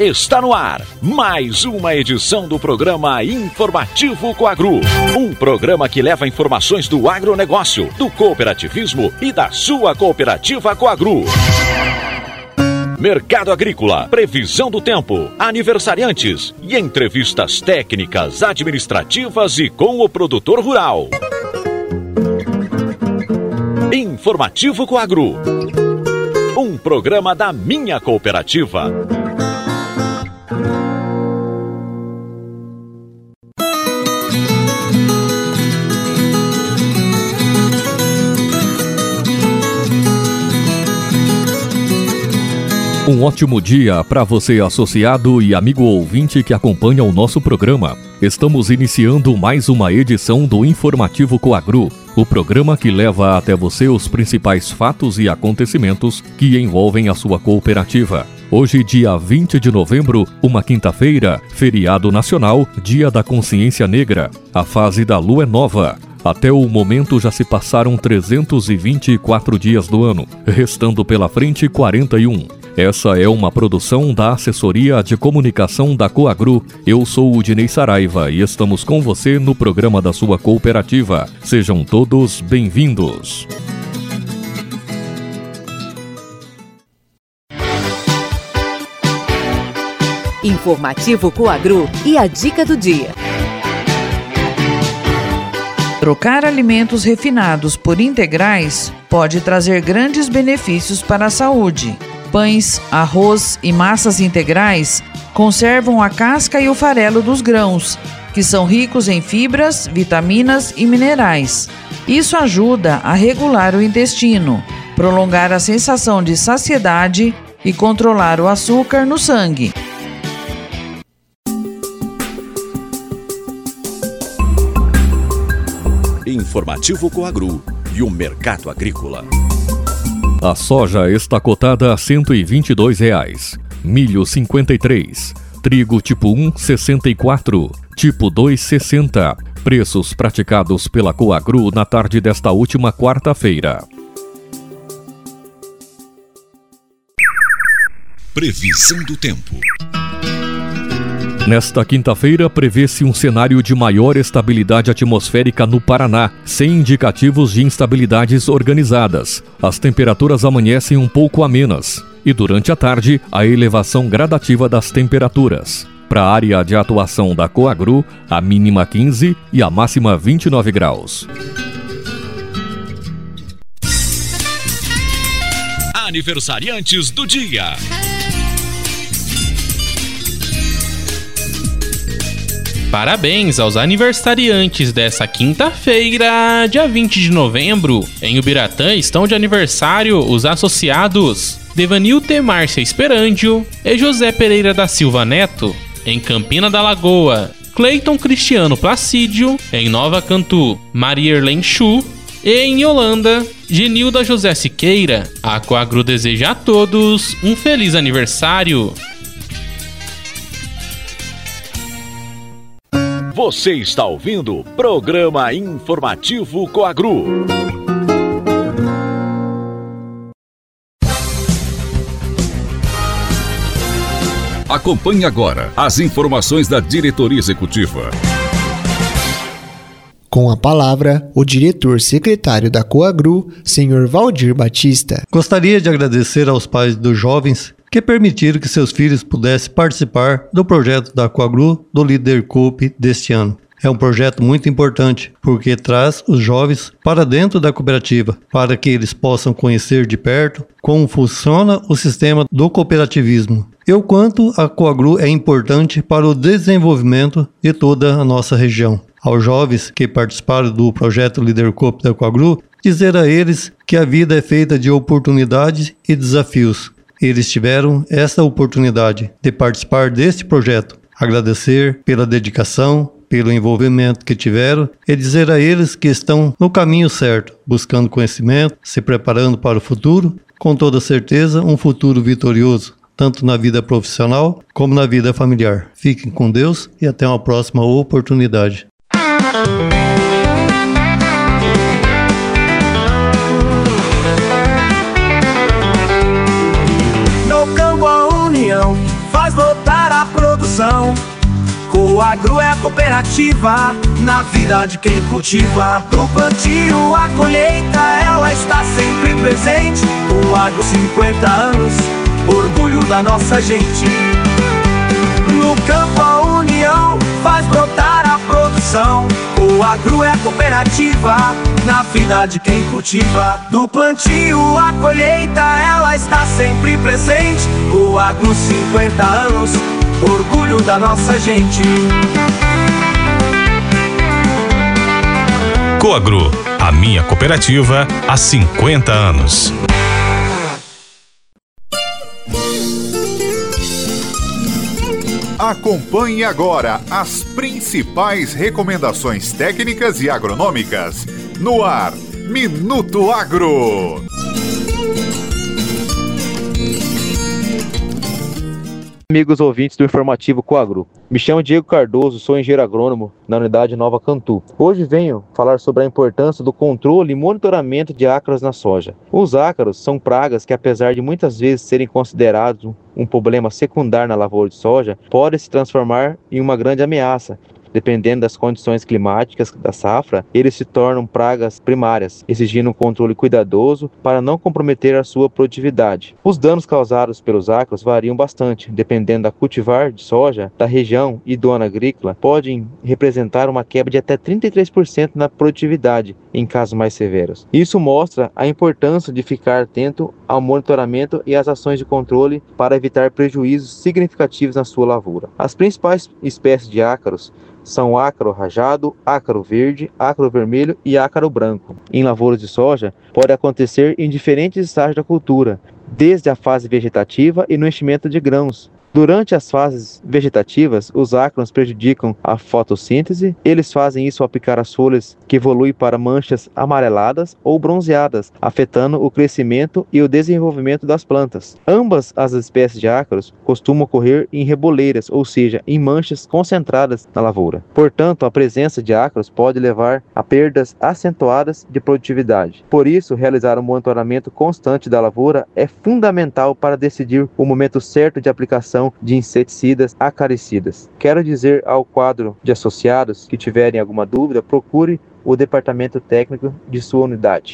Está no ar mais uma edição do programa Informativo Coagru. Um programa que leva informações do agronegócio, do cooperativismo e da sua cooperativa Coagru. Mercado agrícola, previsão do tempo, aniversariantes e entrevistas técnicas, administrativas e com o produtor rural. Informativo Coagru. Um programa da minha cooperativa. Um ótimo dia para você, associado e amigo ouvinte que acompanha o nosso programa. Estamos iniciando mais uma edição do Informativo Coagru, o programa que leva até você os principais fatos e acontecimentos que envolvem a sua cooperativa. Hoje, dia 20 de novembro, uma quinta-feira, feriado nacional, Dia da Consciência Negra. A fase da lua é nova. Até o momento já se passaram 324 dias do ano, restando pela frente 41. Essa é uma produção da Assessoria de Comunicação da Coagru. Eu sou o Dinei Saraiva e estamos com você no programa da sua cooperativa. Sejam todos bem-vindos. Informativo Coagru e a dica do dia. Trocar alimentos refinados por integrais pode trazer grandes benefícios para a saúde. Pães, arroz e massas integrais conservam a casca e o farelo dos grãos, que são ricos em fibras, vitaminas e minerais. Isso ajuda a regular o intestino, prolongar a sensação de saciedade e controlar o açúcar no sangue. Informativo Coagru e o mercado agrícola. A soja está cotada a R$ 122, milho 53, trigo tipo 1, 64, tipo 2, 60. Preços praticados pela Coagru na tarde desta última quarta-feira. Previsão do tempo. Nesta quinta-feira, prevê-se um cenário de maior estabilidade atmosférica no Paraná, sem indicativos de instabilidades organizadas. As temperaturas amanhecem um pouco amenas e, durante a tarde, a elevação gradativa das temperaturas. Para a área de atuação da Coagru, a mínima 15 e a máxima 29 graus. Aniversariantes do dia. Parabéns aos aniversariantes dessa quinta-feira, dia 20 de novembro. Em Ubiratã estão de aniversário os associados Devanilton Márcia Esperandio e José Pereira da Silva Neto. Em Campina da Lagoa, Cleiton Cristiano Placídio. Em Nova Cantu, Maria Erlen Chu. E em Holanda, Genilda José Siqueira. A Coagru deseja a todos um feliz aniversário. Você está ouvindo o programa Informativo Coagru. Acompanhe agora as informações da diretoria executiva. Com a palavra, o diretor-secretário da Coagru, Sr. Valdir Batista. Gostaria de agradecer aos pais dos jovens que permitiram que seus filhos pudessem participar do projeto da Coagru do Líder Coop deste ano. É um projeto muito importante, porque traz os jovens para dentro da cooperativa, para que eles possam conhecer de perto como funciona o sistema do cooperativismo e o quanto a Coagru é importante para o desenvolvimento de toda a nossa região. Aos jovens que participaram do projeto Líder Coop da Coagru, dizer a eles que a vida é feita de oportunidades e desafios. Eles tiveram essa oportunidade de participar deste projeto. Agradecer pela dedicação, pelo envolvimento que tiveram e dizer a eles que estão no caminho certo, buscando conhecimento, se preparando para o futuro, com toda certeza um futuro vitorioso, tanto na vida profissional como na vida familiar. Fiquem com Deus e até uma próxima oportunidade. união faz brotar a produção. Coagro é a cooperativa na vida de quem cultiva. Do plantio à colheita ela está sempre presente. Coagro 50 anos, orgulho da nossa gente. No campo a união faz brotar a produção. Coagro é a cooperativa na vida de quem cultiva. Do plantio à colheita ela está sempre presente. Coagro 50 anos, orgulho da nossa gente. Coagro, a minha cooperativa há 50 anos. Acompanhe agora as principais recomendações técnicas e agronômicas. No ar, Minuto Agro. Amigos ouvintes do informativo Coagro, me chamo Diego Cardoso, sou engenheiro agrônomo na unidade Nova Cantu. Hoje venho falar sobre a importância do controle e monitoramento de ácaros na soja. Os ácaros são pragas que, apesar de muitas vezes serem considerados um problema secundário na lavoura de soja, podem se transformar em uma grande ameaça. Dependendo das condições climáticas da safra, eles se tornam pragas primárias, exigindo um controle cuidadoso para não comprometer a sua produtividade. Os danos causados pelos ácaros variam bastante, dependendo da cultivar de soja, da região e do ano agrícola, podem representar uma quebra de até 33% na produtividade em casos mais severos. Isso mostra a importância de ficar atento ao monitoramento e às ações de controle para evitar prejuízos significativos na sua lavoura. As principais espécies de ácaros são ácaro rajado, ácaro verde, ácaro vermelho e ácaro branco. Em lavouras de soja, pode acontecer em diferentes estágios da cultura, desde a fase vegetativa e no enchimento de grãos. Durante as fases vegetativas, os ácaros prejudicam a fotossíntese. Eles fazem isso ao picar as folhas, que evoluem para manchas amareladas ou bronzeadas, afetando o crescimento e o desenvolvimento das plantas. Ambas as espécies de ácaros costumam ocorrer em reboleiras, ou seja, em manchas concentradas na lavoura. Portanto, a presença de ácaros pode levar a perdas acentuadas de produtividade. Por isso, realizar um monitoramento constante da lavoura é fundamental para decidir o momento certo de aplicação de inseticidas acaricidas. Quero dizer ao quadro de associados que tiverem alguma dúvida, procure o departamento técnico de sua unidade.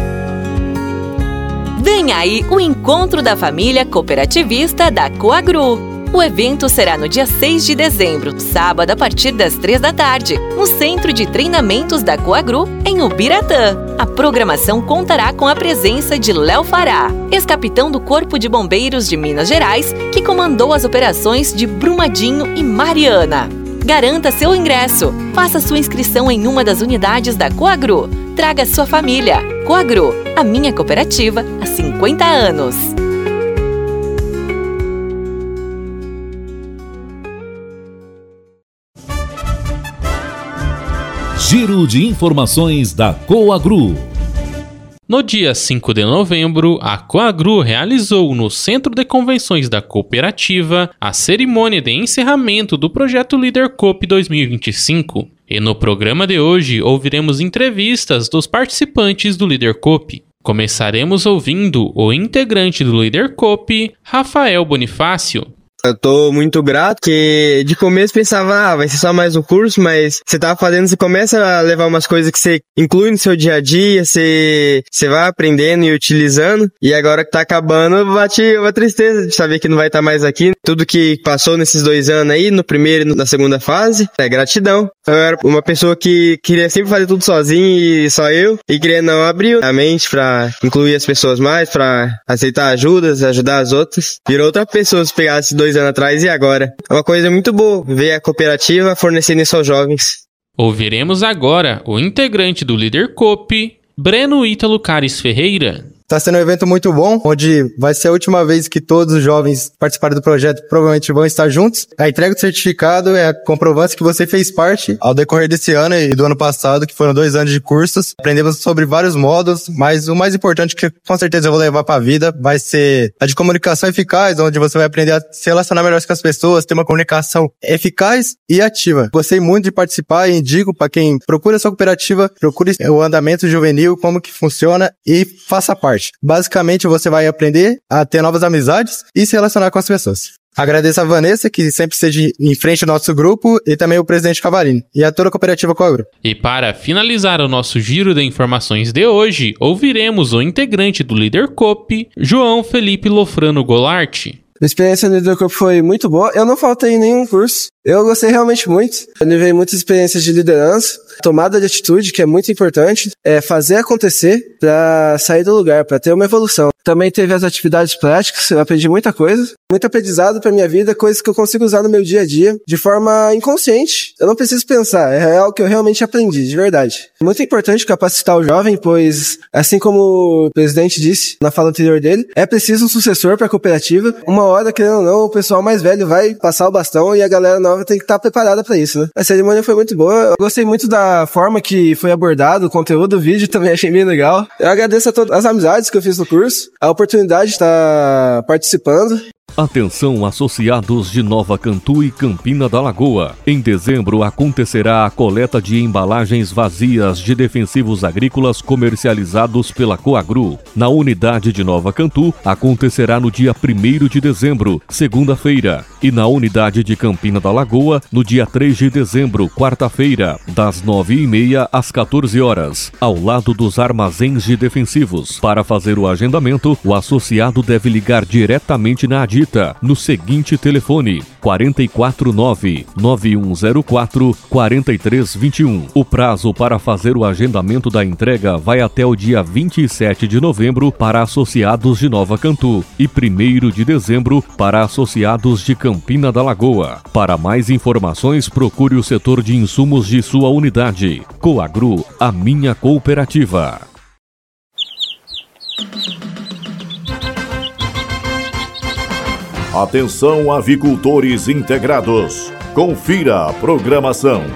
Vem aí o encontro da família cooperativista da Coagro. O evento será no dia 6 de dezembro, sábado, a partir das 3 da tarde, no Centro de Treinamentos da Coagro, em Ubiratã. A programação contará com a presença de Léo Fará, ex-capitão do Corpo de Bombeiros de Minas Gerais, que comandou as operações de Brumadinho e Mariana. Garanta seu ingresso. Faça sua inscrição em uma das unidades da Coagro. Traga sua família. Coagro, a minha cooperativa há 50 anos. Giro de informações da Coagro. No dia 5 de novembro, a Coagro realizou no Centro de Convenções da Cooperativa a cerimônia de encerramento do projeto Líder Coop 2025. E no programa de hoje ouviremos entrevistas dos participantes do Líder Coop. Começaremos ouvindo o integrante do Líder Coop, Rafael Bonifácio. Eu tô muito grato, porque de começo pensava, vai ser só mais um curso, mas você tá fazendo, você começa a levar umas coisas que você inclui no seu dia a dia, você vai aprendendo e utilizando, e agora que tá acabando, bate uma tristeza de saber que não vai estar mais aqui. Tudo que passou nesses 2 anos aí, no primeiro e na segunda fase, é gratidão. Eu era uma pessoa que queria sempre fazer tudo sozinho e só eu, e queria não abrir a mente pra incluir as pessoas mais, pra aceitar ajudas, ajudar as outras. Virou outra pessoa se pegar esses 2 anos atrás e agora. É uma coisa muito boa ver a cooperativa fornecendo isso aos jovens. Ouviremos agora o integrante do Líder Coop, Breno Ítalo Cares Ferreira. Está sendo um evento muito bom, onde vai ser a última vez que todos os jovens participarem do projeto, provavelmente vão estar juntos. A entrega do certificado é a comprovância que você fez parte ao decorrer desse ano e do ano passado, que foram 2 anos de cursos. Aprendemos sobre vários módulos, mas o mais importante que com certeza eu vou levar para a vida vai ser a de comunicação eficaz, onde você vai aprender a se relacionar melhor com as pessoas, ter uma comunicação eficaz e ativa. Gostei muito de participar e indico para quem procura a sua cooperativa, procure o andamento juvenil, como que funciona e faça parte. esporte. Basicamente, você vai aprender a ter novas amizades e se relacionar com as pessoas. Agradeço a Vanessa, que sempre esteja em frente do nosso grupo, e também o presidente Cavarini, e a toda a cooperativa Coagru. E para finalizar o nosso giro de informações de hoje, ouviremos o integrante do Líder Coop, João Felipe Lofrano Golart. A experiência no Líder Coop foi muito boa. Eu não faltei em nenhum curso. Eu gostei realmente muito. Eu levei muitas experiências de liderança, tomada de atitude, que é muito importante, fazer acontecer para sair do lugar, para ter uma evolução. Também teve as atividades práticas, eu aprendi muita coisa, muito aprendizado para minha vida, coisas que eu consigo usar no meu dia a dia de forma inconsciente. Eu não preciso pensar, é algo que eu realmente aprendi, de verdade. É muito importante capacitar o jovem, pois, assim como o presidente disse na fala anterior dele, é preciso um sucessor para a cooperativa. Uma hora, querendo ou não, o pessoal mais velho vai passar o bastão e a galera nova tem que estar preparada para isso, né? A cerimônia foi muito boa, eu gostei muito da forma que foi abordado o conteúdo, o vídeo também achei bem legal. Eu agradeço a todas as amizades que eu fiz no curso, a oportunidade de estar participando. Atenção, associados de Nova Cantu e Campina da Lagoa. Em dezembro acontecerá a coleta de embalagens vazias de defensivos agrícolas comercializados pela Coagru. Na unidade de Nova Cantu acontecerá no dia 1º de dezembro, segunda-feira, e na unidade de Campina da Lagoa no dia 3 de dezembro, quarta-feira, das 9h30 às 14 horas, ao lado dos armazéns de defensivos. Para fazer o agendamento, o associado deve ligar diretamente na Adita no seguinte telefone: 449-9104-4321. O prazo para fazer o agendamento da entrega vai até o dia 27 de novembro para associados de Nova Cantu e 1º de dezembro para associados de Campina da Lagoa. Para mais informações, procure o setor de insumos de sua unidade. Coagru, a minha cooperativa. Atenção, avicultores integrados. Confira a programação.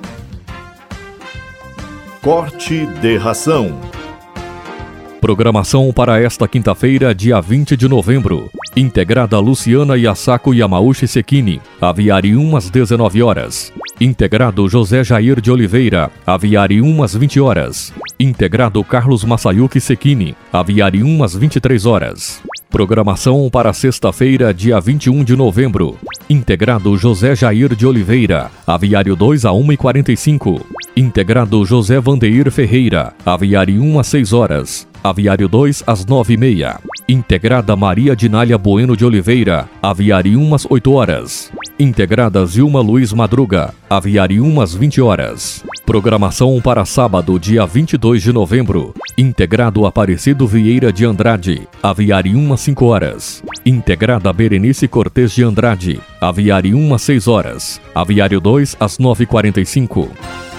Corte de ração. Programação para esta quinta-feira, dia 20 de novembro. Integrada Luciana Yasako Yamauchi Sekini, aviário 1 às 19 horas. Integrado José Jair de Oliveira, aviário 1 às 20 horas. Integrado Carlos Masayuki Sekini, aviário 1 às 23 horas. Programação para sexta-feira, dia 21 de novembro. Integrado José Jair de Oliveira, aviário 2 a 1h45. Integrado José Vandeir Ferreira, aviário 1 às 6 horas. Aviário 2 às 9h30. Integrada Maria Dinália Bueno de Oliveira, aviário 1 às 8 horas. Integrada Zilma Luiz Madruga, aviário 1 às 20 horas. Programação para sábado, dia 22 de novembro. Integrado Aparecido Vieira de Andrade, aviário 1 às 5 horas. Integrada Berenice Cortes de Andrade, aviário 1 às 6 horas. Aviário 2 às 9h45.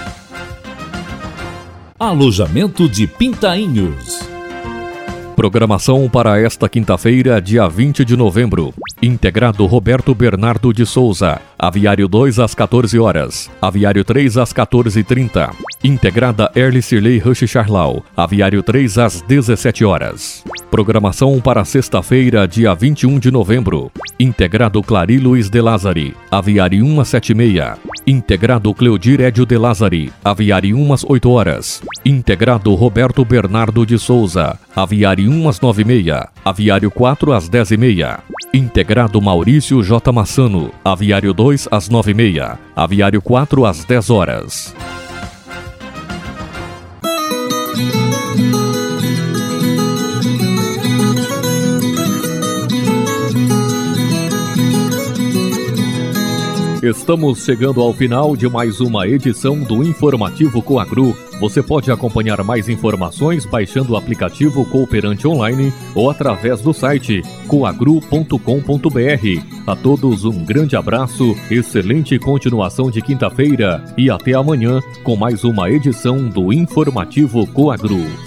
Alojamento de Pintainhos. Programação para esta quinta-feira, dia 20 de novembro. Integrado Roberto Bernardo de Souza, aviário 2 às 14 horas. Aviário 3 às 14h30. Integrada Erli Cirlei Rush Charlau, aviário 3 às 17 horas. Programação para sexta-feira, dia 21 de novembro. Integrado Clari Luiz de Lázari, aviário 1 às 7h30. Integrado Cleodir Edio de Lázari, aviário 1 às 8 horas. Integrado Roberto Bernardo de Souza, aviário 1 às 9h30. Aviário 4 às 10h30. Integrado Maurício J. Massano, aviário 2 às 9h30. Aviário 4 às 10 horas. Estamos chegando ao final de mais uma edição do Informativo Coagru. Você pode acompanhar mais informações baixando o aplicativo Cooperante Online ou através do site coagru.com.br. A todos um grande abraço, excelente continuação de quinta-feira e até amanhã com mais uma edição do Informativo Coagru.